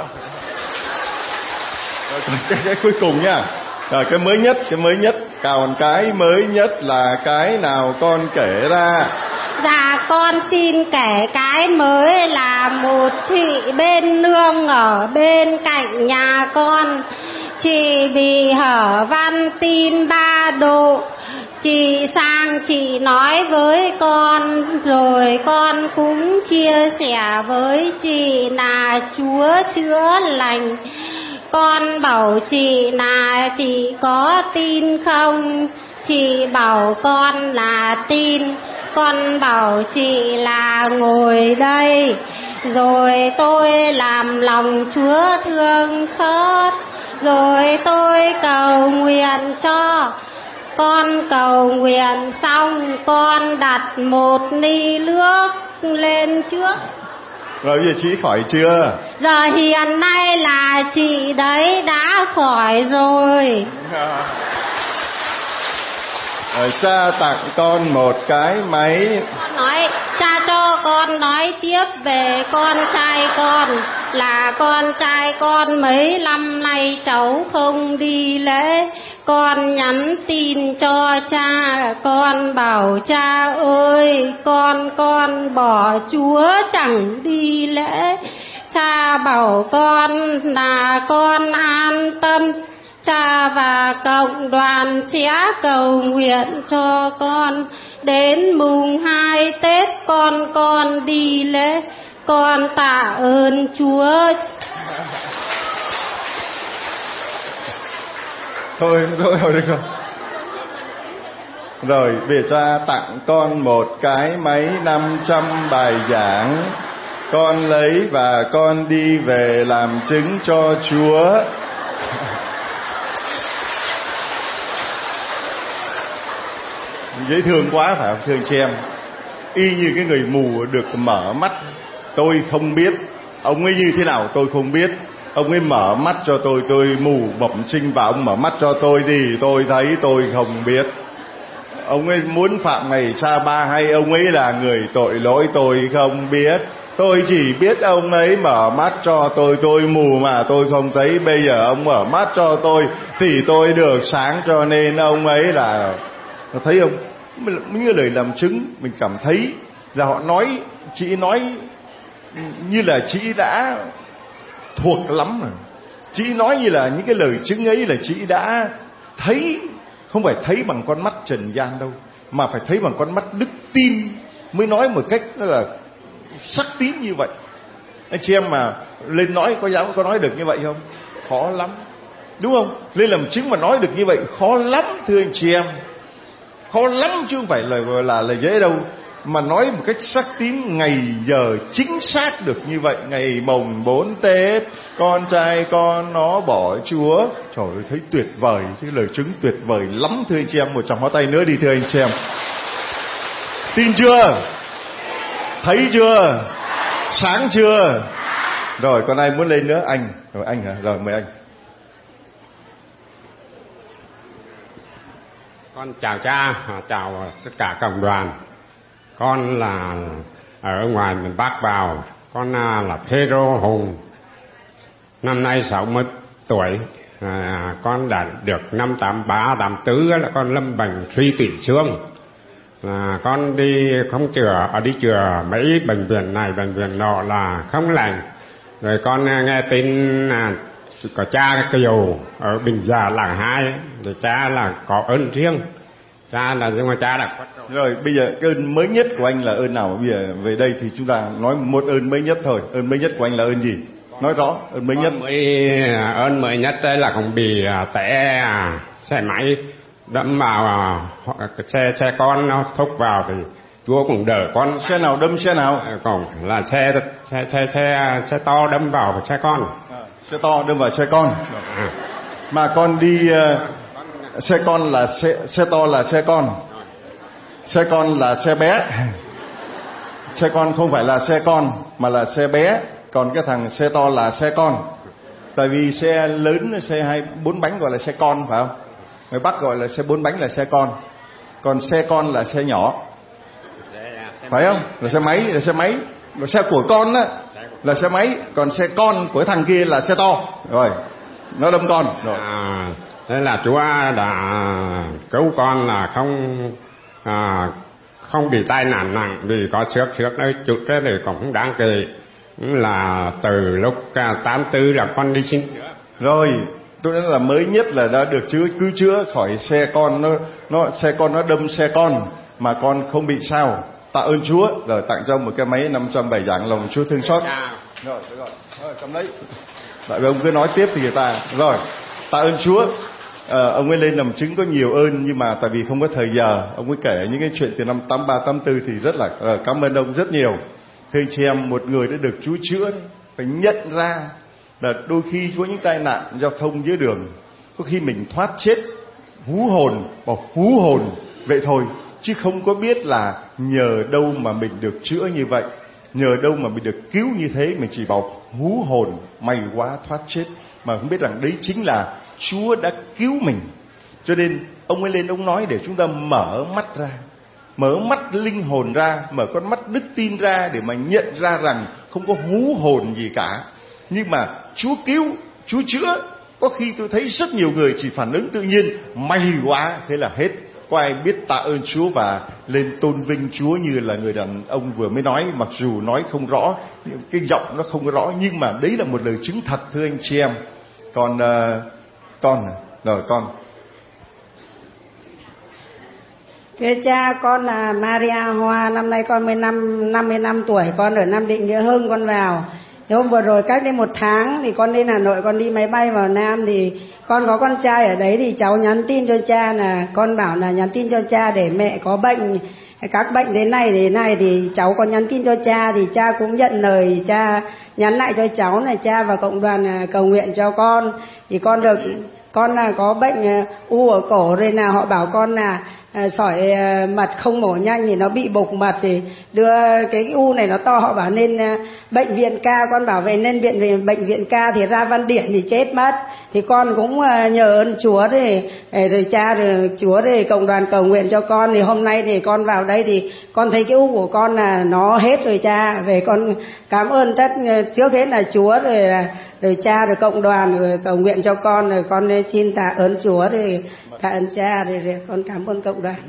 cái cuối cùng nha. Rồi cái mới nhất, còn cái mới nhất là cái nào con kể ra? Dạ con xin kể cái mới là một chị bên nương ở bên cạnh nhà con. Chị bị hở van tim 3 độ. Chị sang chị nói với con, rồi con cũng chia sẻ với chị là Chúa chữa lành. Con bảo chị là chị có tin không? Chị bảo con là tin. Con bảo chị là ngồi đây, rồi tôi làm lòng Chúa thương xót, rồi tôi cầu nguyện cho. Con cầu nguyện xong, con đặt một ly nước lên trước. Rồi bây giờ chị khỏi chưa? Giờ hiện nay là chị đấy đã khỏi rồi. Rồi cha tặng con một cái máy. Nói cha cho con nói tiếp về con trai con. Là con trai con mấy năm nay cháu không đi lễ. Con nhắn tin cho cha, con bảo cha ơi, con bỏ Chúa chẳng đi lễ. Cha bảo con là con an tâm, cha và cộng đoàn sẽ cầu nguyện cho con. Đến mùng 2 Tết con đi lễ. Con tạ ơn Chúa. Thôi được rồi. Rồi bây giờ cha tặng con một cái máy 500 bài giảng. Con lấy và con đi về làm chứng cho Chúa. Dễ thương quá phải không thưa anh chị em? Y như cái người mù được mở mắt. Tôi không biết ông ấy như thế nào, tôi không biết. Ông ấy mở mắt cho tôi mù bẩm sinh, và ông mở mắt cho tôi thì tôi thấy tôi không biết. Ông ấy muốn phạm ngày sa ba hay ông ấy là người tội lỗi, tôi không biết. Tôi chỉ biết ông ấy mở mắt cho tôi mù mà tôi không thấy. Bây giờ ông mở mắt cho tôi thì tôi được sáng, cho nên ông ấy là... Thấy không? Như lời làm chứng, mình cảm thấy là họ nói, chị nói như là chị đã thuộc lắm rồi. Chị nói như là những cái lời chứng ấy là chị đã thấy, không phải thấy bằng con mắt trần gian đâu, mà phải thấy bằng con mắt đức tin mới nói một cách nó là sắc tín như vậy. Anh chị em mà lên nói có nói được như vậy không? Khó lắm, đúng không? Lên làm chứng mà nói được như vậy khó lắm thưa anh chị em, khó lắm chứ không phải là dễ đâu. Mà nói một cách sắc tín, ngày giờ chính xác được như vậy. Ngày mồng 4 Tết, con trai con nó bỏ Chúa. Trời ơi, thấy tuyệt vời chứ, lời chứng tuyệt vời lắm thưa anh chị em. Một tràng pháo tay nữa đi thưa anh chị em. Tin chưa? Thấy chưa? Sáng chưa? Rồi còn ai muốn lên nữa? Anh. Rồi anh hả? Rồi mời anh. Con chào cha, chào tất cả cộng đoàn. Con là ở ngoài miền Bắc vào. Con là Phêrô Hùng, năm nay 60 tuổi. Con đã được năm 83, 84 là con lâm bệnh suy tủy xương. Con đi không đi chữa mấy bệnh viện này bệnh viện nọ là không lành. Rồi con nghe tin có cha Kiều ở Bình Già Làng 2, thì cha là có ơn riêng. Cha là nhưng mà cha đã khuất rồi. Rồi bây giờ cái ơn mới nhất của anh là ơn nào? Bây giờ về đây thì chúng ta nói một ơn mới nhất thôi. Ơn mới nhất của anh là ơn gì? Nói rõ ơn mới nhất. Ơn mới nhất đấy là còn bị té xe máy đâm vào xe con nó thúc vào thì Chúa cũng đỡ con. Xe nào đâm xe nào? Còn là xe to đâm vào xe con. Xe to đâm vào xe con. Mà con đi xe con là xe to là xe con. Xe con là xe bé. Xe con không phải là xe con mà là xe bé, còn cái thằng xe to là xe con. Tại vì xe lớn, xe 4 bánh gọi là xe con phải không? Người Bắc gọi là xe 4 bánh là xe con. Còn xe con là xe nhỏ. Phải không? Là xe máy, là xe máy. Là xe của con á là xe máy, còn xe con của thằng kia là xe to. Rồi, nó đâm con. Rồi. Thế là Chúa đã cứu con là không bị tai nạn nặng, vì có trước đấy chút đấy thì cũng không đáng kể. Là từ lúc 84 là con đi xin chữa. Rồi, tôi nói là mới nhất là đã được cứu chữa khỏi xe con, xe con nó đâm xe con mà con không bị sao. Tạ ơn Chúa. Rồi tặng cho một cái máy 507 giảng lòng Chúa thương xót. Rồi, cầm lấy. Tại vì ông cứ nói tiếp thì người ta. Rồi, tạ ơn Chúa. Ông ấy lên làm chứng có nhiều ơn, nhưng mà tại vì không có thời giờ, ông ấy kể những cái chuyện từ năm 83, 84 thì rất là cảm ơn ông rất nhiều. Thưa anh chị em, một người đã được Chúa chữa phải nhận ra là đôi khi có những tai nạn giao thông dưới đường, có khi mình thoát chết hú hồn vậy thôi, chứ không có biết là nhờ đâu mà mình được chữa như vậy, nhờ đâu mà mình được cứu như thế. Mình chỉ bảo hú hồn, may quá thoát chết, mà không biết rằng đấy chính là Chúa đã cứu mình. Cho nên ông ấy lên ông nói để chúng ta mở mắt ra, mở mắt linh hồn ra, mở con mắt đức tin ra để mà nhận ra rằng không có hú hồn gì cả, nhưng mà Chúa cứu, Chúa chữa. Có khi tôi thấy rất nhiều người chỉ phản ứng tự nhiên, may quá, thế là hết. Có ai biết tạ ơn Chúa và lên tôn vinh Chúa như là người đàn ông vừa mới nói, mặc dù nói không rõ, cái giọng nó không rõ, nhưng mà đấy là một lời chứng thật thưa anh chị em. Còn con. Thưa cha, con là Maria Hoa, năm nay con 55 tuổi, con ở Nam Định Nghĩa Hưng con vào. Thì hôm vừa rồi cách đây 1 tháng thì con lên Hà Nội, con đi máy bay vào Nam, thì con có con trai ở đấy, thì cháu nhắn tin cho cha là con bảo là nhắn tin cho cha để mẹ có bệnh, các bệnh đến nay thì cháu có nhắn tin cho cha, thì cha cũng nhận lời, cha nhắn lại cho cháu là cha và cộng đoàn cầu nguyện cho con. Thì con là có bệnh u ở cổ, rồi là họ bảo con là sỏi mật không mổ nhanh thì nó bị bục mật, thì đưa cái u này nó to, họ bảo nên bệnh viện ca. Con bảo về nên bệnh viện ca thì ra văn điển thì chết mất. Thì con cũng nhờ ơn Chúa rồi cha rồi Chúa rồi cộng đoàn cầu nguyện cho con. Thì hôm nay thì con vào đây thì con thấy cái u của con là nó hết rồi cha. Về con cảm ơn trước hết là Chúa rồi cha rồi cộng đoàn rồi cầu nguyện cho con, rồi con xin tạ ơn Chúa rồi tạ ơn cha, rồi con cảm ơn cộng đoàn.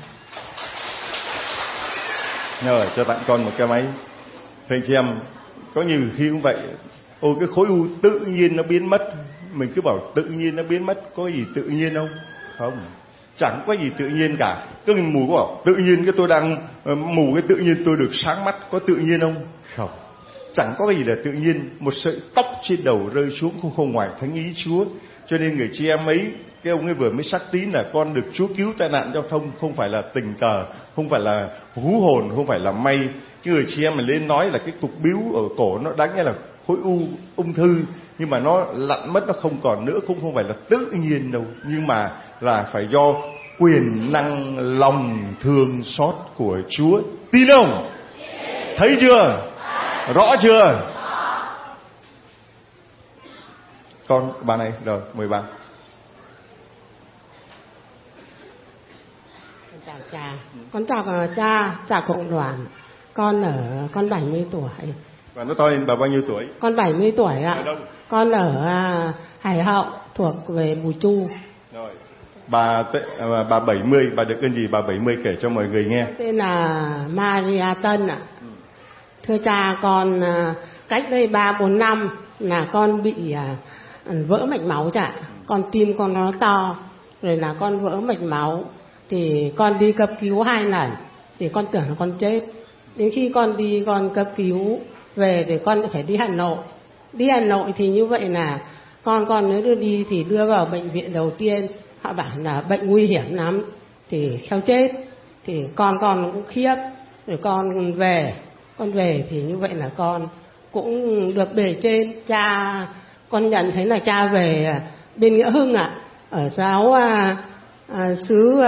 Rồi cho tặng con một cái máy. Thưa anh chị em, có nhiều khi cũng vậy. Cái khối u tự nhiên nó biến mất. Mình cứ bảo tự nhiên nó biến mất, có gì tự nhiên không? Không, chẳng có gì tự nhiên cả. Cứ mù có bảo tự nhiên cái tôi đang mù, cái tự nhiên tôi được sáng mắt, có tự nhiên không? Không, chẳng có cái gì là tự nhiên. Một sợi tóc trên đầu rơi xuống không ngoài thánh ý Chúa. Cho nên người chị em ấy, cái ông ấy vừa mới xác tín là con được Chúa cứu tai nạn giao thông, không phải là tình cờ, không phải là hú hồn, không phải là may. Cái người chị em mình lên nói là cái cục bíu ở cổ nó đáng nghĩa là khối ung thư, nhưng mà nó lặn mất, nó không còn nữa, không phải là tự nhiên đâu, nhưng mà là phải do quyền năng lòng thương xót của Chúa. Tin không? Thấy chưa? Rõ chưa? Con bà này rồi 13. Cha. Con chào cha cộng đoàn. Con 70 tuổi. Và nó to lên bà bao nhiêu tuổi? Con 70 tuổi ạ. Con ở Hải Hậu thuộc về Bùi Chu. Rồi. Bà 70, bà được ơn gì bà 70 kể cho mọi người nghe. Tên là Maria Tân ạ. Thưa cha, con cách đây 3-4 năm là con bị vỡ mạch máu cha. Con tim con nó to, rồi là con vỡ mạch máu. Thì con đi cấp cứu 2 lần, thì con tưởng là con chết. Đến khi con đi con cấp cứu về thì con phải đi Hà Nội. Đi Hà Nội thì như vậy là con nếu đưa đi thì đưa vào bệnh viện đầu tiên, họ bảo là bệnh nguy hiểm lắm, thì khéo chết. Thì con cũng khiếp, rồi con về thì như vậy là con cũng được bề trên cha. Con nhận thấy là cha về bên Nghĩa Hưng ạ, ở giáo xứ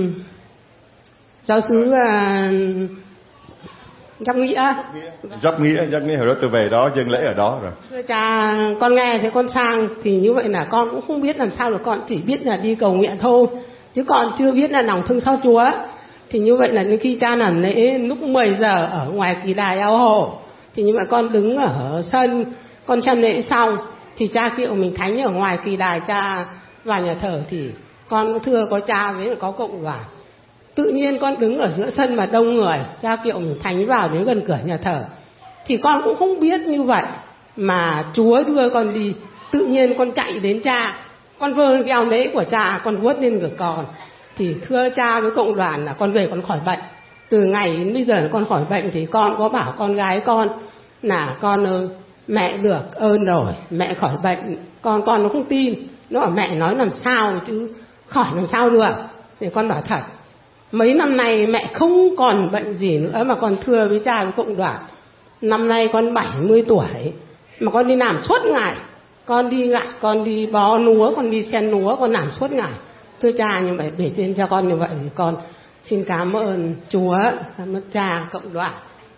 Giáp Nghĩa hồi đó tôi về đó dâng lễ ở đó rồi. Thưa cha, con nghe thấy con sang thì như vậy là con cũng không biết làm sao được, con chỉ biết là đi cầu nguyện thôi, chứ con chưa biết là lòng thương xót Chúa. Thì như vậy là đến khi cha làm lễ lúc 10 giờ ở ngoài kỳ đài ao hồ, thì như vậy con đứng ở sân, con xem lễ xong thì cha kêu mình thánh ở ngoài kỳ đài, cha vào nhà thờ thì con thưa có cha với có cộng đoàn. Tự nhiên con đứng ở giữa sân mà đông người, cha kiệu mình thánh vào đến gần cửa nhà thờ. Thì con cũng không biết như vậy mà Chúa đưa con đi. Tự nhiên con chạy đến cha, con vơ cái áo lễ của cha, con vuốt lên ngực con. Thì thưa cha với cộng đoàn là con về con khỏi bệnh. Từ ngày đến bây giờ con khỏi bệnh thì con có bảo con gái con là con ơi, mẹ được ơn rồi, mẹ khỏi bệnh. Con nó không tin, nó bảo mẹ nói làm sao chứ khỏi làm sao được. Thì con bảo thật, mấy năm nay mẹ không còn bệnh gì nữa mà con thưa với cha với cộng đoàn. Năm nay con 70 tuổi mà con đi làm suốt ngày. Con đi gặt, con đi bó lúa, con đi xen lúa, con làm suốt ngày. Thưa cha, như vậy để trên cho con như vậy thì con xin cảm ơn Chúa, cảm ơn cha cộng đoàn.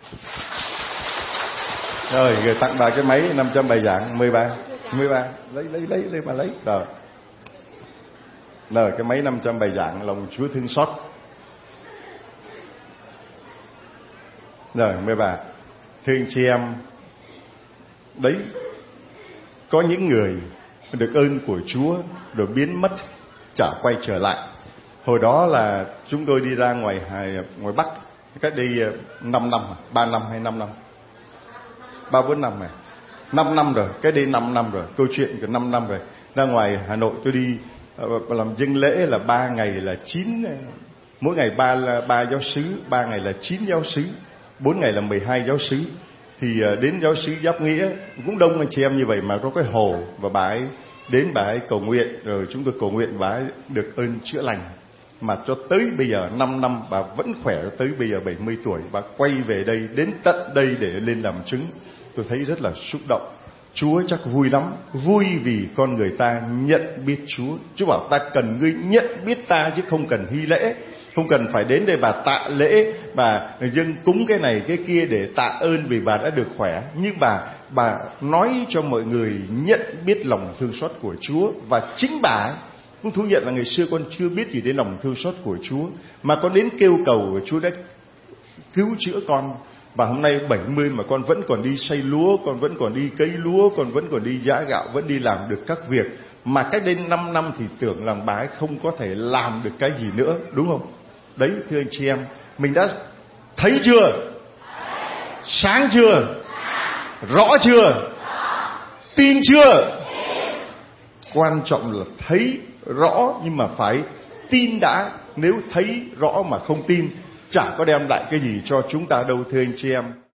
Rồi, người tặng bà cái máy 500 bài giảng 13. Lấy mà lấy. Rồi, cái máy 500 bài giảng lòng Chúa thương xót. Rồi, mời bà. Thưa anh chị em, đấy, có những người được ơn của Chúa rồi biến mất, chả quay trở lại. Hồi đó là chúng tôi đi ra ngoài Bắc, cách đây 5 năm, 3 năm hay 5 năm? 3-4 năm này. 5 năm rồi, cái đây 5 năm rồi, câu chuyện của 5 năm rồi. Ra ngoài Hà Nội tôi đi làm dâng lễ là 3 ngày là 9, mỗi ngày 3 giáo xứ, 3 ngày là 9 giáo xứ, 4 ngày là 12 giáo xứ. Thì đến giáo xứ Giáp Nghĩa cũng đông anh chị em như vậy, mà có cái hồ và bà ấy đến, bà ấy cầu nguyện, rồi chúng tôi cầu nguyện bà ấy được ơn chữa lành. Mà cho tới bây giờ 5 năm bà vẫn khỏe, tới bây giờ 70 tuổi bà quay về đây, đến tận đây để lên làm chứng. Tôi thấy rất là xúc động. Chúa chắc vui lắm, vui vì con người ta nhận biết Chúa. Chúa bảo ta cần ngươi nhận biết ta chứ không cần hy lễ, không cần phải đến đây bà tạ lễ, bà dâng cúng cái này cái kia để tạ ơn vì bà đã được khỏe. Nhưng bà nói cho mọi người nhận biết lòng thương xót của Chúa. Và chính bà ấy cũng thú nhận là ngày xưa con chưa biết gì đến lòng thương xót của Chúa, mà con đến kêu cầu Chúa đã cứu chữa con. Và hôm nay 70 mà con vẫn còn đi xây lúa, con vẫn còn đi cấy lúa, con vẫn còn đi giã gạo, vẫn đi làm được các việc mà cách đây 5 năm thì tưởng rằng bà ấy không có thể làm được cái gì nữa, đúng không? Đấy, thưa anh chị em, mình đã thấy chưa? Sáng chưa? Rõ chưa? Tin chưa? Quan trọng là thấy rõ nhưng mà phải tin đã. Nếu thấy rõ mà không tin, chả có đem lại cái gì cho chúng ta đâu, thưa anh chị em.